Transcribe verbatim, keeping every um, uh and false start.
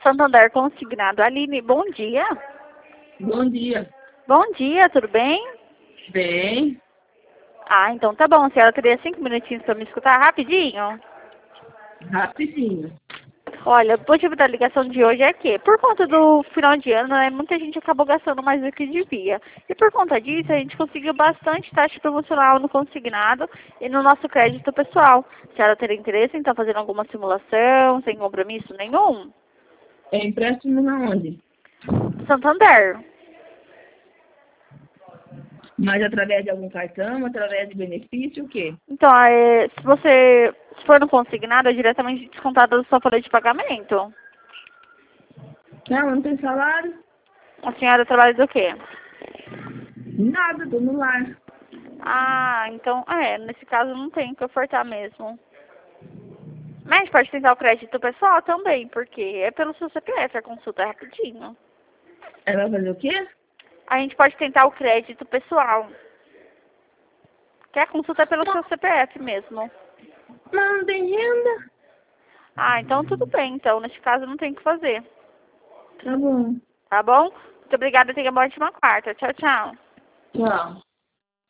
Santander Consignado. Aline, bom dia. Bom dia. Bom dia, tudo bem? Bem, Ah, então tá bom. A senhora teria cinco minutinhos para me escutar rapidinho? rapidinho. Olha, o motivo da ligação de hoje é que, por conta do final de ano, né, muita gente acabou gastando mais do que devia. E por conta disso, a gente conseguiu bastante taxa promocional no consignado e no nosso crédito pessoal. A senhora teria interesse em estar fazendo alguma simulação, sem compromisso nenhum? É empréstimo na onde? Santander. Mas através de algum cartão, através de benefício, o quê? Então, é, se você se for no consignado, é diretamente descontado da sua folha de pagamento. Não, não tem salário? A senhora trabalha do quê? Nada, tô no lar. Ah, então, é, nesse caso não tem que ofertar mesmo. Mas a gente pode tentar o crédito pessoal também, porque é pelo seu C P F, a consulta é rapidinho. Ela vai fazer o quê? A gente pode tentar o crédito pessoal, que a consulta é pelo seu C P F mesmo. Mas não tem renda. Ah, então tudo bem, então, nesse caso não tem o que fazer. Tá bom. Tá bom? Muito obrigada, tenha uma ótima quarta. Tchau, tchau. Tchau.